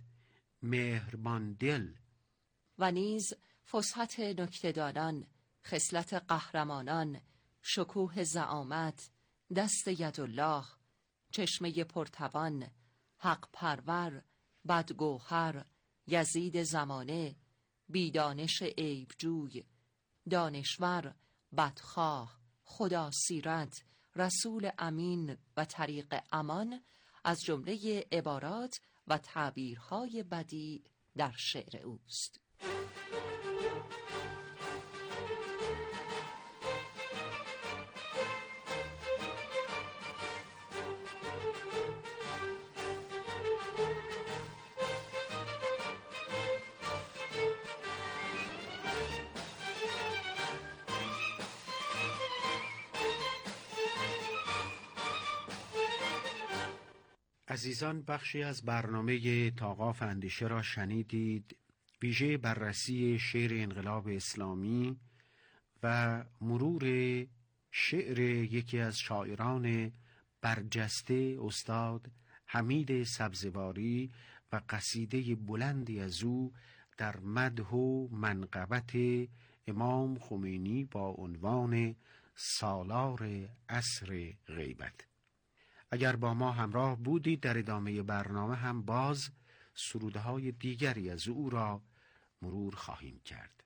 مهربان دل و نیز فصحت نکته‌دانان، خصلت قهرمانان، شکوه زعامت، دست یدالله، چشمه پرتوان، حق پرور، بدگوهر، یزید زمانه، بیدانش عیبجوی، دانشور، بدخواه، خدا سیرت، رسول امین و طریق امان از جمله عبارات و تعبیرهای بدیع در شعر اوست. عزیزان، بخشی از برنامه طاقاف اندیشه را شنیدید، ویژه بررسی شعر انقلاب اسلامی و مرور شعر یکی از شاعران برجسته استاد حمید سبزواری و قصیده بلندی از او در مدح و منقبت امام خمینی با عنوان سالار عصر غیبت. اگر با ما همراه بودید در ادامه برنامه هم باز سرودهای دیگری از او را مرور خواهیم کرد.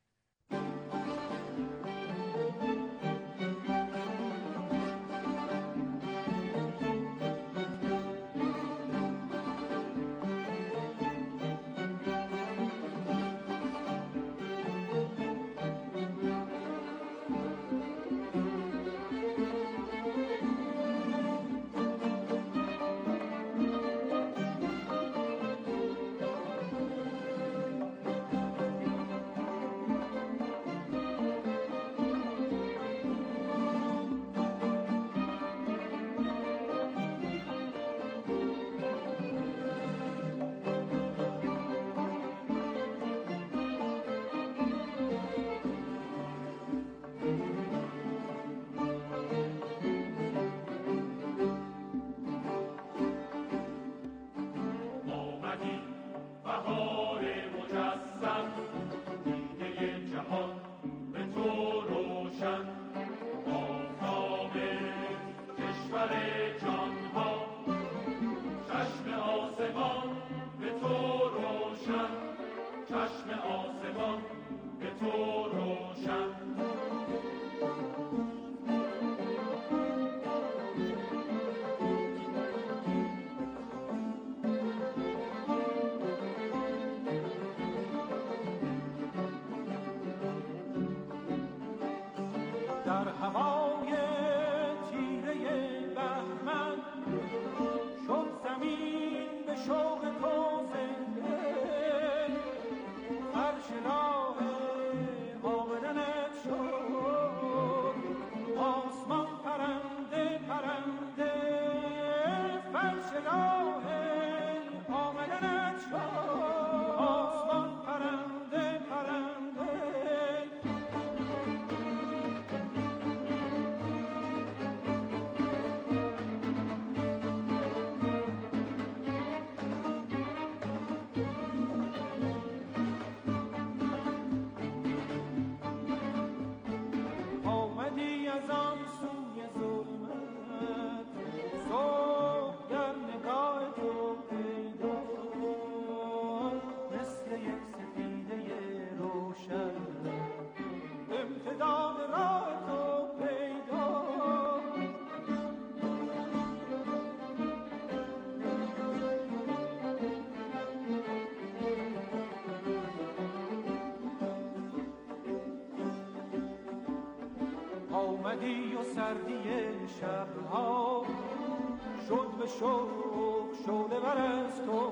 آمدی و سردی شبها شد به شوق شعله ور از تو،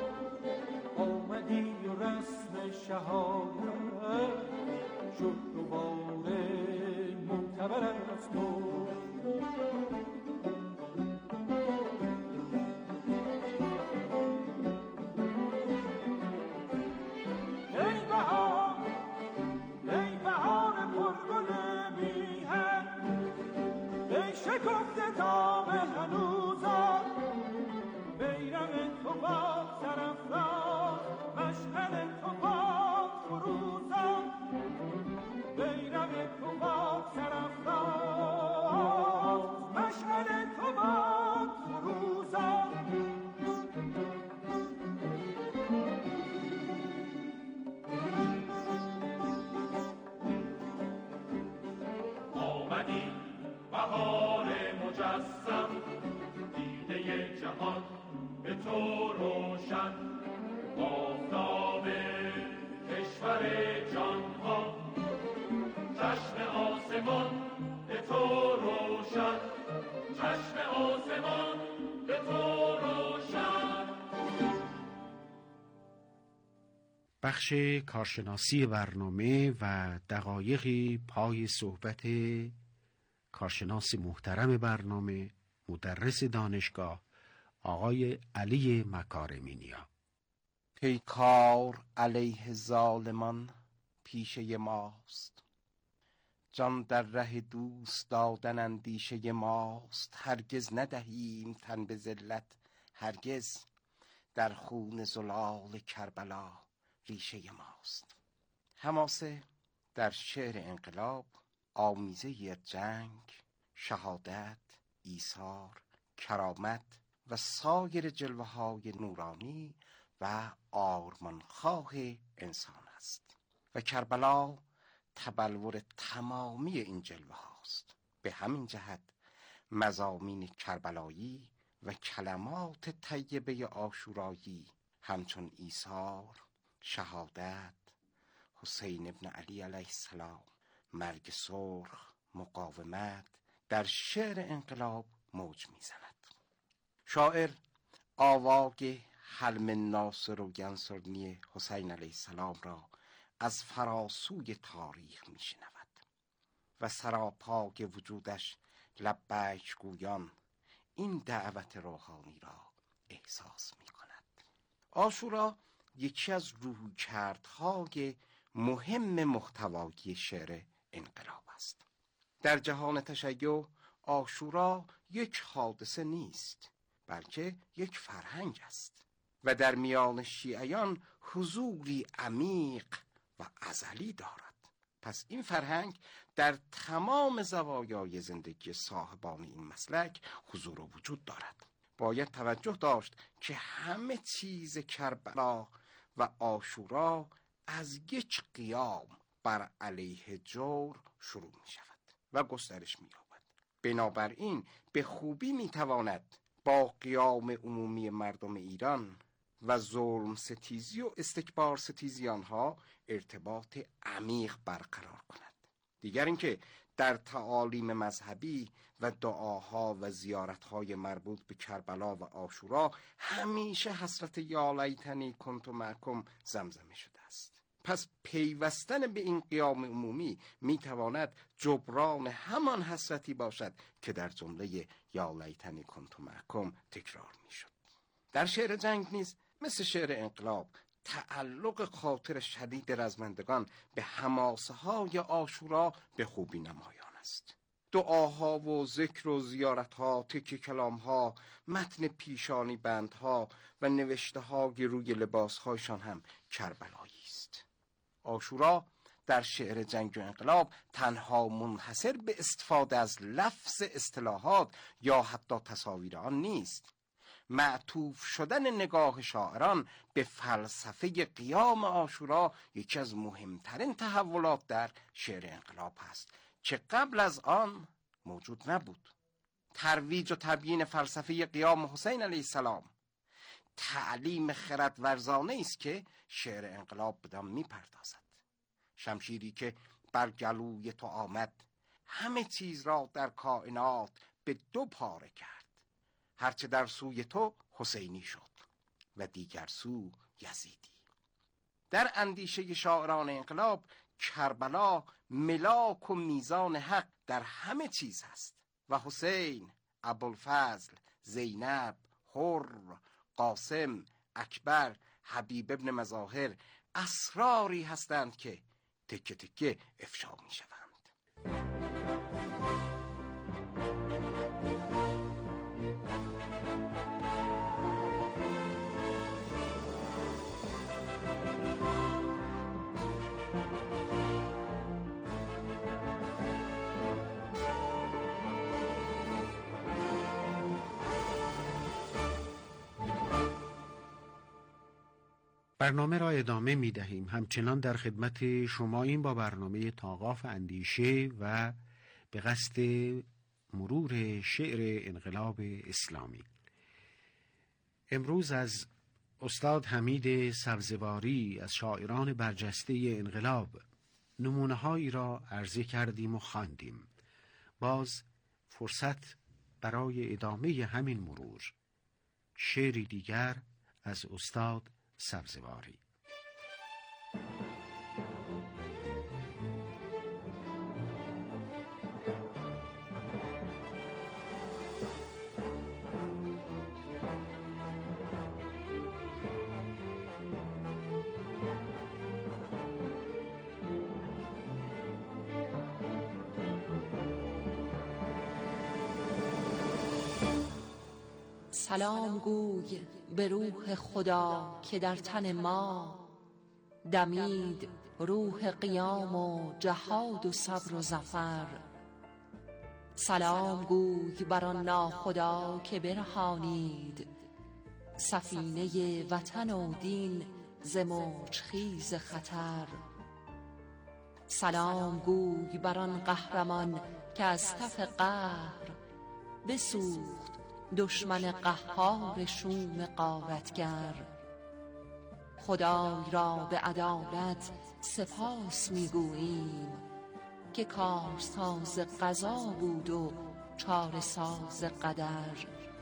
آمدی و رسم شهادت شد دوباره معتبر از تو. بخش کارشناسی برنامه و دقایقی پای صحبت کارشناس محترم برنامه، مدرس دانشگاه، آقای علی مکارمی نیا. پیکار علیه ظالمان پیشه ماست، جان در ره دوست دادن اندیشه ماست. هرگز ندهیم تن به ذلت، هرگز در خون زلال کربلا ریشه ماست. حماسه در شعر انقلاب آمیزه جنگ، شهادت، ایثار، کرامت و سایر جلوه‌های نورانی و آرمانخواه انسان است و کربلا تبلور تمامی این جلوه هاست. به همین جهت مضامین کربلایی و کلمات طیبه عاشورایی همچون ایثار، شهادت، حسین ابن علی علیه السلام، مرگ سرخ، مقاومت در شعر انقلاب موج میزند. شاعر آواگ حلم ناصر و ینصرنی حسین علیه السلام را از فراسوی تاریخ میشنود و سراپای وجودش لبیک گویان این دعوت روحانی را احساس می کند. عاشورا یکی از رویکردهای مهم محتوایی شعر انقلاب است. در جهان تشیع عاشورا یک حادثه نیست، بلکه یک فرهنگ است و در میان شیعیان حضوری عمیق و ازلی دارد. پس این فرهنگ در تمام زوایای زندگی صاحبان این مسلک حضور و وجود دارد. باید توجه داشت که همه چیز کربلا و عاشورا از یک قیام بر علیه جور شروع می شود و گسترش می یابد. بنابراین به خوبی می تواند با قیام عمومی مردم ایران و ظلم ستیزی و استکبار ستیزی آنها ارتباط عمیق برقرار کند. دیگر اینکه در تعالیم مذهبی و دعاها و زیارتهای مربوط به کربلا و عاشورا همیشه حسرت یا لیتنی کنت معکم زمزمه شده است. پس پیوستن به این قیام عمومی میتواند جبران همان حسرتی باشد که در جمله یا لیتنی کنت معکم تکرار میشد. در شعر جنگ نیز مثل شعر انقلاب تعلق خاطر شدید رزمندگان به حماسه های عاشورا به خوبی نمایان است. دعاها و ذکر و زیارتها، تکیه کلامها، متن پیشانی بندها و نوشته های روی لباسهایشان هم کربلایی است. عاشورا در شعر جنگ و انقلاب تنها منحصر به استفاده از لفظ اصطلاحات یا حتی تصاویر آن نیست. معطوف شدن نگاه شاعران به فلسفه قیام عاشورا یکی از مهمترین تحولات در شعر انقلاب است که قبل از آن موجود نبود. ترویج و تبیین فلسفه قیام حسین علیه السلام تعلیم خردورزانه است که شعر انقلاب بدان میپردازد. شمشیری که بر گلوی تو آمد همه چیز را در کائنات به دو پاره کرد. هرچه در سوی تو حسینی شد و دیگر سو یزیدی. در اندیشه شاعران انقلاب کربلا ملاک و میزان حق در همه چیز است و حسین، ابوالفضل، زینب، حر، قاسم، اکبر، حبیب ابن مظاهر اسراری هستند که تکه تکه افشا می شوند. برنامه را ادامه می دهیم. همچنان در خدمت شما این با برنامه طاقاف اندیشه و به قصد مرور شعر انقلاب اسلامی. امروز از استاد حمید سبزواری از شاعران برجسته انقلاب نمونه‌هایی را عرضه کردیم و خواندیم. باز فرصت برای ادامه همین مرور. شعری دیگر از استاد سبزواری. سلام گوی به روح خدا که در تن ما دمید روح قیام و جهاد و صبر و ظفر. سلام گوی بر آن ناخدا که برهانید سفینه وطن و دین ز موج خیز خطر. سلام گوی بر آن قهرمان که از تف قهر بسوخت دشمن قهار شوم غارتگر. خدای را به عدالت سپاس میگوییم که کارساز قضا بود و چاره ساز قدر.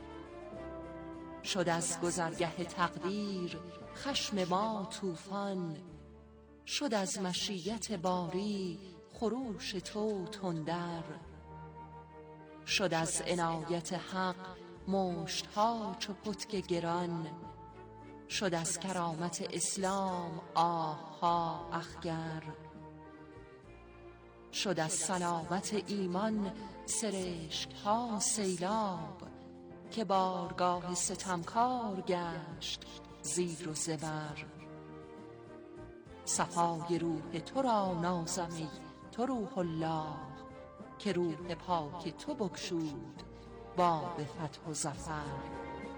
شد از گذرگه تقدیر خشم ما طوفان، شد از مشیت باری خروش تو تندر. شد از عنایت حق مشتها چو پتک گران، شد از کرامت اسلام آهها اخگر. شد از سلامت ایمان سرشکها سیلاب که بارگاه ستمکار گشت زیر و زبر. صفای روح تو را نازم ای تو روح الله که روح پاک تو بگشود باب فتح و ظفر.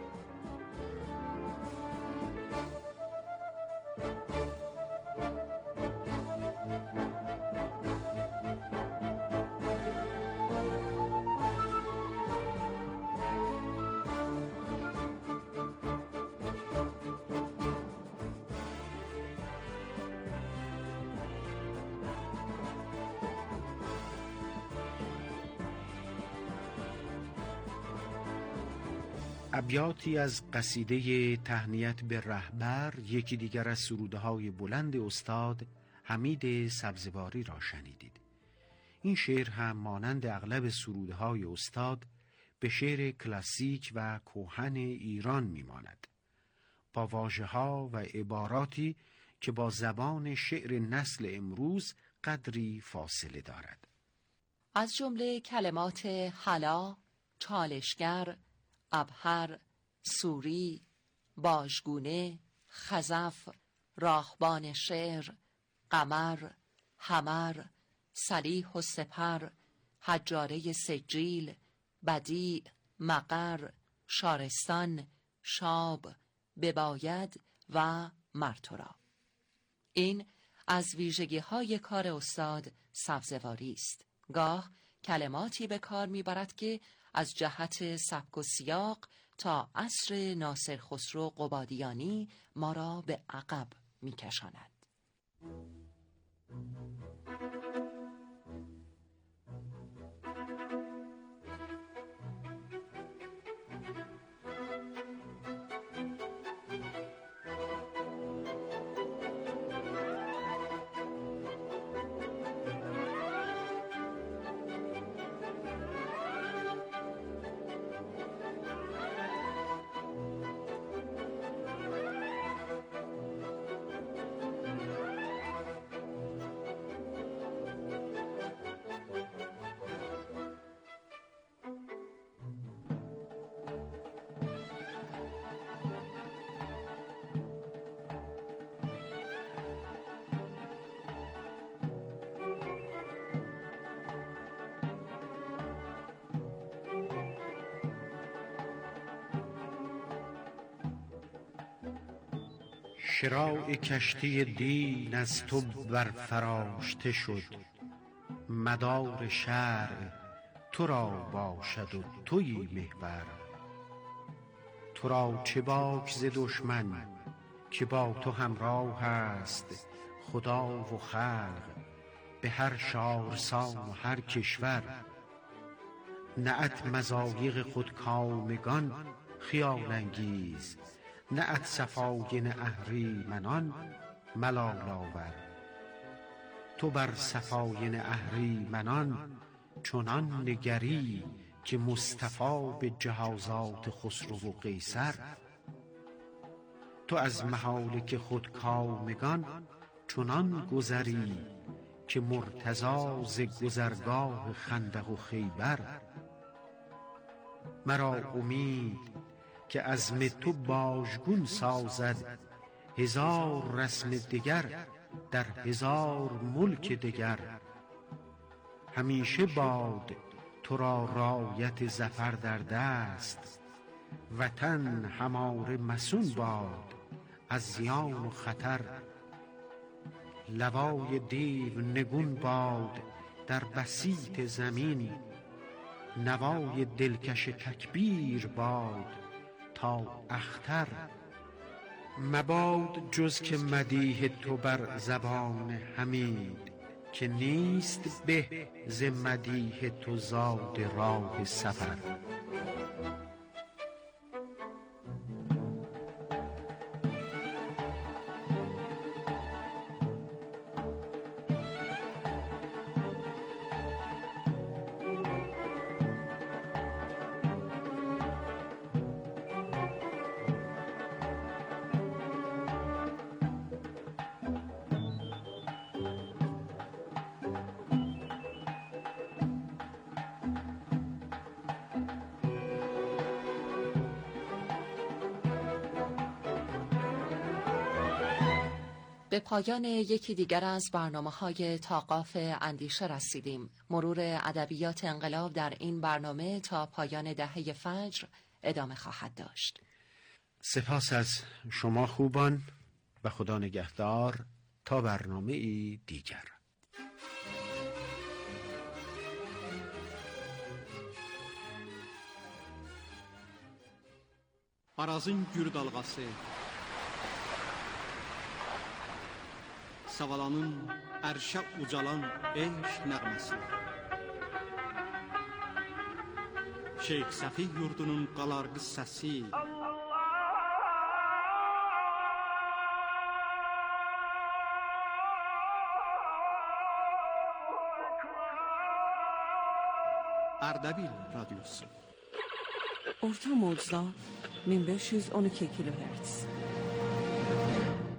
ابیاتی از قصیده تهنیت به رهبر، یکی دیگر از سروده‌های بلند استاد حمید سبزواری را شنیدید. این شعر هم مانند اغلب سروده‌های استاد به شعر کلاسیک و کهن ایران می‌ماند، با واژه‌ها و عباراتی که با زبان شعر نسل امروز قدری فاصله دارد. از جمله کلمات حلا، چالشگر، ابهر، سوری، باژگونه، خزف، راهبان شعر، قمر، حمر، صلیح و سپر، حجاره سجیل، بدیع، مقر، شارستان، شاب، بباید و مرتورا. این از ویژگی‌های کار استاد سبزواری است. گاه کلماتی به کار می‌برد که از جهت سبک و سیاق تا عصر ناصر خسرو قبادیانی ما را به عقب می‌کشاند. شراع کشتی دین از تو برفراشته شد، مدار شرع تو را باشد و تویی محور. تو را چه باک ز دشمن که با تو همراه است خدا و خلق به هر شارسان و هر کشور. نعت مضایق خود کامگان خیال انگیز، نعت صفاین اهریمنان ملال آور. تو بر صفاین اهریمنان چنان نگری که مصطفی به جهازات خسرو و قیصر. تو از مهالک خود کامگان چنان گذری که مرتضی ز گذرگاه خندق و خیبر. مرا امید که عزم تو باژگون سازد هزار رسم دگر در هزار ملک دگر. همیشه باد تو را رایت ظفر در دست، وطن هماره مسون باد از زیان و خطر. لوای دیو نگون باد در بسیط زمین، نوای دلکش تکبیر باد تا اختر. مباد جز که مدیح تو بر زبان حمید، که نیست به ز مدیح تو زاد راه سفر. به پایان یکی دیگر از برنامه‌های طاقاف اندیشه رسیدیم. مرور ادبیات انقلاب در این برنامه تا پایان دهه فجر ادامه خواهد داشت. سپاس از شما خوبان و خدا نگهدار تا برنامه‌ای دیگر. Arazın gür dalğası, Savalanın ərşə ucalan eşq nəğməsi, Şeyx Səfi yurdunun qalarğı səsi, Ərdəbil radyosu. Orta mocda 1512 kHz.